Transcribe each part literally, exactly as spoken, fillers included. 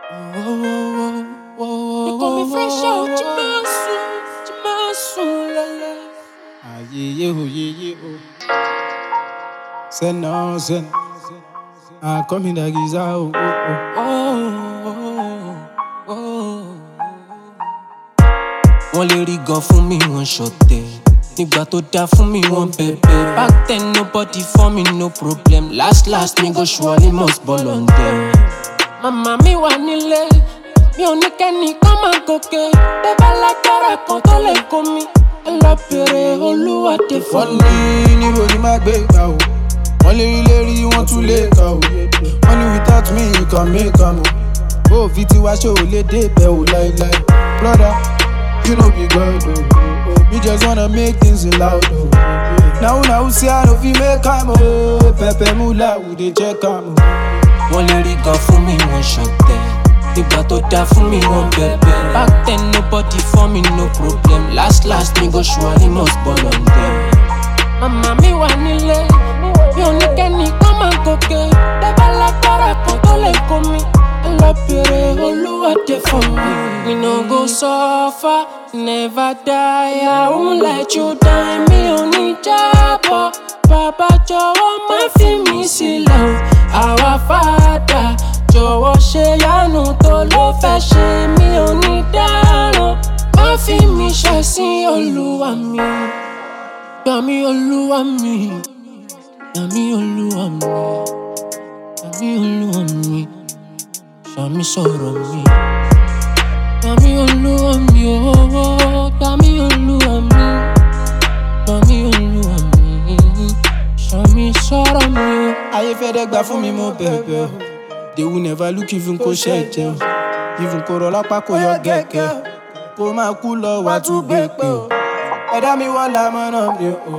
You call me fresh out, Jimasu, Jimasu, lele. Ah, yeah, yeah, oh, yeah, yeah, oh. Send no, send. Ah, come in the giza, oh, oh, Oh, oh, oh. Wọ́n lè rí gan fún mi, wọ́n ṣọ̀tẹ̀. Nígbà tó dá fún mi, wọ́n bẹ̀bẹ̀. Back then, nobody for me, no problem. Last, last, me go surely must ball on them. Màmá mi wà nílé, mi ò ní kẹ́nìkan máa gòkè. Bẹ́bá lágbára kan tó lè kó mi. Ẹ lọ bèrè Olúwa dé fún wọ́n mi. ní níbo ni máa gbé gbà o. Wọ́n lè rí lérí, wọ́n tún lè kà o. Wọ́n ní without me, you can make am o. Bó o fi tiwa ṣe ò lè dé bẹ̀ o láíláí. Brother, you no be God o. We just wanna make things loud o. Now now see I no fit make am o. Pẹpẹ múlá we dey check am o. Wọ́n lè rí gan fún mi, wọ́n ṣọ̀tẹ̀. Nígbà tó dá fún mi, wọ́n bẹ̀bẹ̀. Back then, nobody for me, no problem. Last, last, me go surely must ball on them. Màmá mi wà nílé, mi ò ní kẹ́nìkan máa gòkè. Bẹ́bá lágbára kan tó lè kó mi. Ẹ lọ bèrè Olúwa dé fún mi. Me no go suffer, never die. I won't let you die. Mi ò ní jábọ̀. Bàbá jọ̀wọ́ má fi mí sílẹ̀ o. Our Father, jọ̀wọ́ ṣe yánu tó ló fẹ́ ṣe. Mi ò ní dáràn. Má fi mí ṣẹ̀sín Olúwa mi. Gbà mí Olúwa mi. Gbà mí Olúwa mi. Gbà mí Olúwa mi. Ṣà mí sọ̀rọ̀ mi. Gbà mí Olúwa mi ooo. Gbà mí Olúwa mi. Gbà mí Olúwa mi. Ṣà mí sọ̀rọ̀ mi o. Ayé fẹ́ dẹ́gbà fún mi mo bẹ̀bẹ̀ o. They will never look even kò ṣẹ̀jẹ̀ o. Even kò rọ̀ lápá kò yọ gẹ̀gẹ̀ o. Kò máa kú lọ wá tún gbé pé o. Ẹ̀dá mi wọ́n lámọ̀ràn mi o.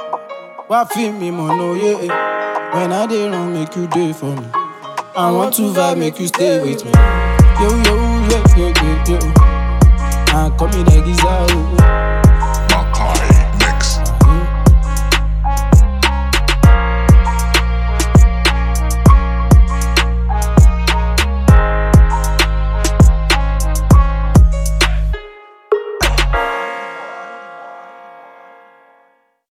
Wá fi mi mọ̀nà òye. When I dey run make you dey for me. I want to vibe make you stay with me. Yo yo yo yo yo yo. Ah, come in the giza o.